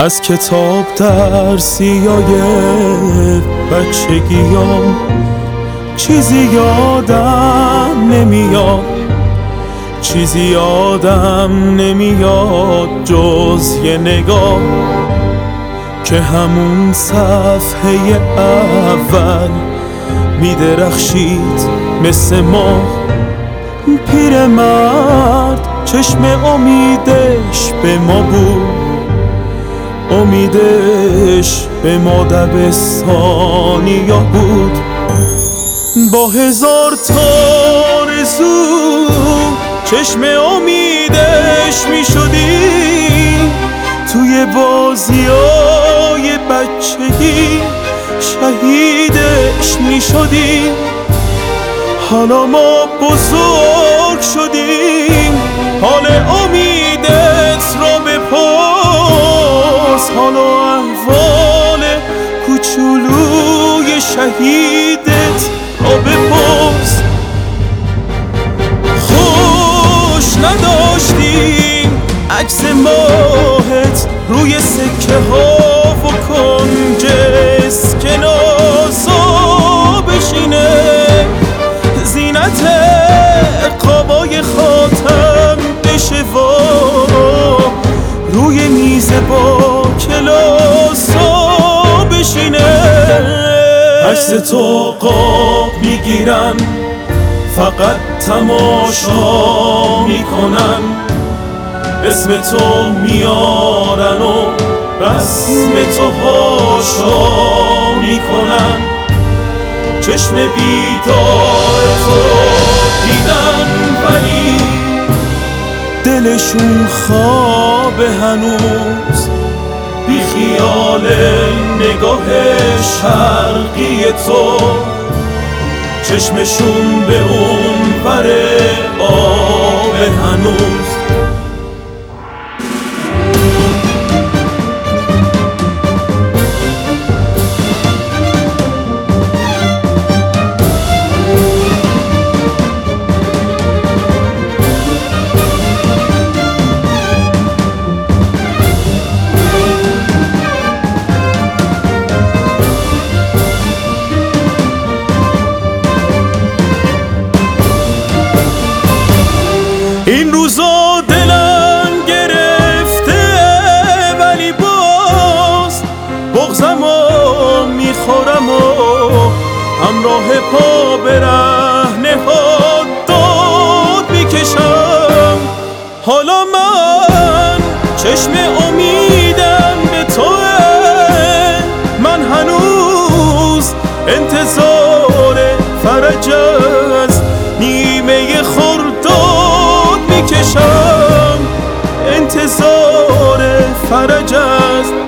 از کتاب درسیای بچگیام چیزی یادم نمیاد، چیزی یادم نمیاد جز یه نگاه که همون صفحه اول میدرخشید مثل ماه. پیرمرد چشم امیدش به ما بود، امیدش به ما دبستانیا بود. با هزار تا آرزو چشم امیدش می شدیم، توی بازیای بچگی شهیدش می شدیم. حالا ما بزرگ شدیم، حال امیدت را بپرس، حالا احوال کوچولوی شهیدت را بپرس. خوش نداشتیم عکس ماهت روی سکه ها و کنج اسکناسا بشینه، زینت قابای خاتم بشه و روی میز با کلاسا بشینه. عکس تو قاب میگیرن، فقط تماشا میکنن، اسم تو میارن و رسم تو هاشا میکنن. چشم بیدار تو دیدن ولی دلشون خواب هنوز، بی خیال نگاه شرقی تو، چشمشون به اون ور آب هنوز. این روزا دلم گرفته ولی باز بغضمو میخورم و همراه پا به رهنه ها داد میکشم. حالا من چشم امیدم به توه، من هنوز انتظار فرج از نیمه خرداد میکشم، انتظار فرج است